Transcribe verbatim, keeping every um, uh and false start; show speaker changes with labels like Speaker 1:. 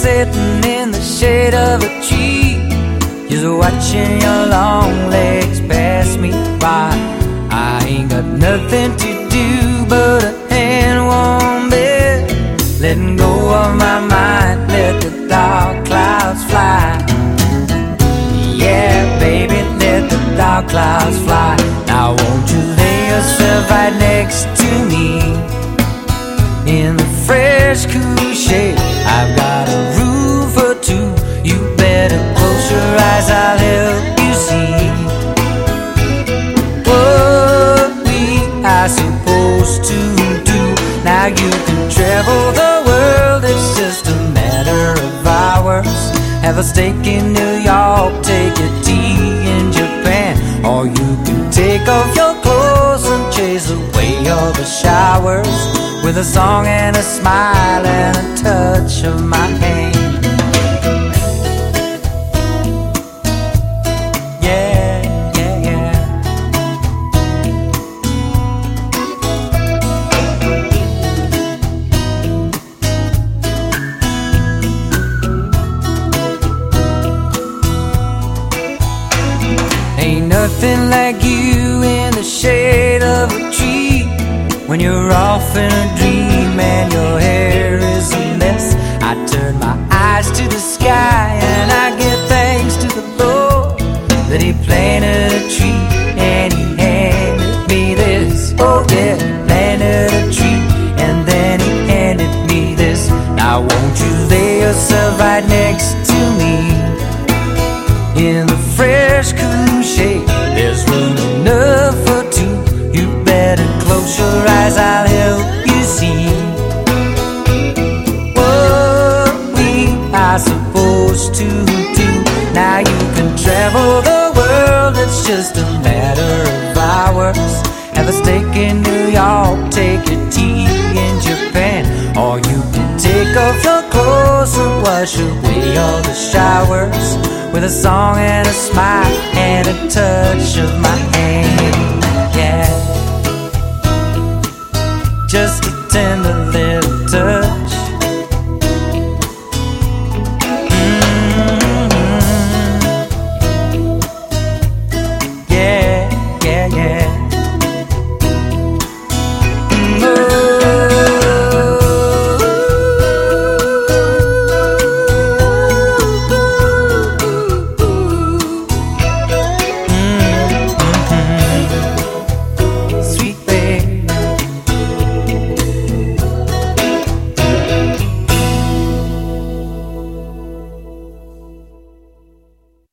Speaker 1: sitting in the shade of a tree, just watching your long legs pass me by. I ain't got nothing to do but a hand-warm bed, letting go of my mind, let the dark clouds fly. Yeah, baby, let the dark clouds fly. Now won't you lay yourself right next to me in the fresh, cool shade? I've got a room for two. You better close your eyes, I'll help you see what we are supposed to do. Now you can travel the world, it's just a matter of hours. Have a steak in New York, take a tea in Japan, or you can take off your clothes and chase away all the showers with a song and a smile and a touch of my hand. Yeah, yeah, yeah. Ain't nothing like you in the shade of a tree, when you're off in a dream and your hair is a mess. I turn my eyes to the sky and I give thanks to the Lord that He planted a tree and He handed me this. Oh yeah, planted a tree and then He handed me this. Now won't you lay yourself right next to me in the fresh, cool shade? There's room enough for two. You better close your eyes, I'll help you see what we are supposed to do. Now you can travel the world, it's just a matter of hours. Have a steak in New York, take a tea in Japan, or you can take off your clothes and wash away all the showers with a song and a smile and a touch of my hand. Yeah, just a tender little touch.